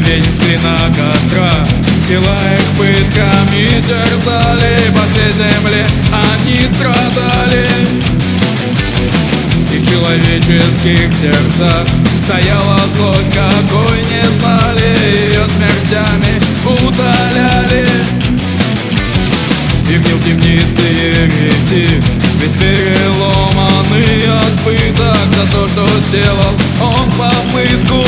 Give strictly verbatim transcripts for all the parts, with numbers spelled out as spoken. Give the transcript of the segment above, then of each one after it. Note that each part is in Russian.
Венесли на костра, тела их пытками терзали, по всей земле они страдали. И в человеческих сердцах стояла злость, какой не знали, ее смертями утоляли. И в нем темницы еретик, весь переломанный от пыток, за то, что сделал он попытку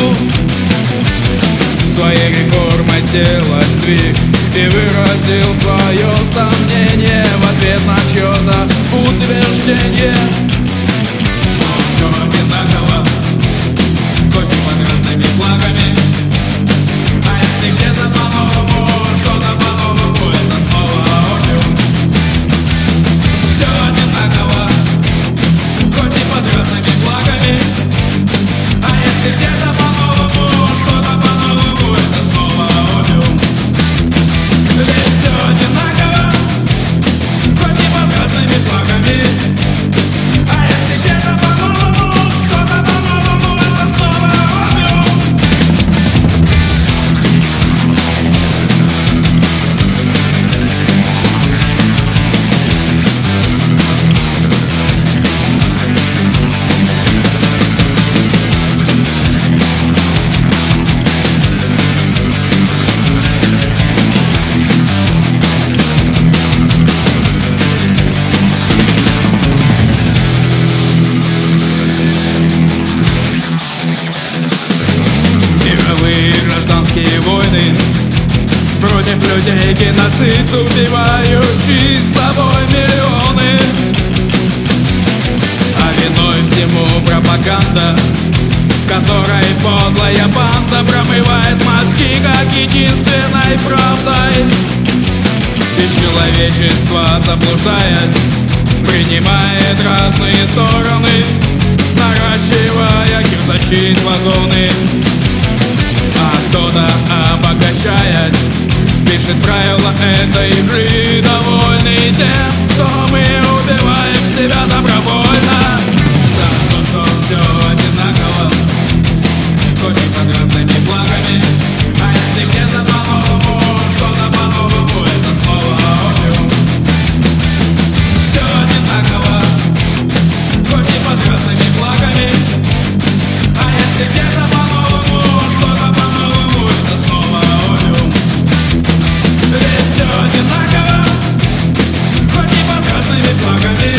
своей реформой сделать сдвиг, и выразил свое сомнение в ответ на чье-то утверждение. Все одинаково, хоть и под разными флагами, а если где-то по-новому, что-то по-новому, это снова опиум. Все одинаково, хоть и под разными флагами, а если где-то по-новому, что-то по-новому, это снова опиум. Ведь все одинаково, хоть и под разными флагами, а если где-то по-новому, что-то по-новому, это снова опиум. Мировые гражданские войны против людей, геноцид, убивающий с собой миллионы. А виной всему пропаганда, которой подлая банда промывает мозги как единственной правдой. И человечество, заблуждаясь, принимает разные стороны, наращивая кирзачи из вагоны. А кто-то, обогащаясь, пишет правила этой игры, довольный тем, что мы убиваем себя добровольно. За то, что все одинаково, хоть и под разными флагами, а если где-то по-новому, что-то по-новому, это снова опиум. Все одинаково, хоть и под разными флагами, а если где-то по-новому, что-то по-новому, это снова опиум. Ведь все одинаково, хоть и под разными флагами.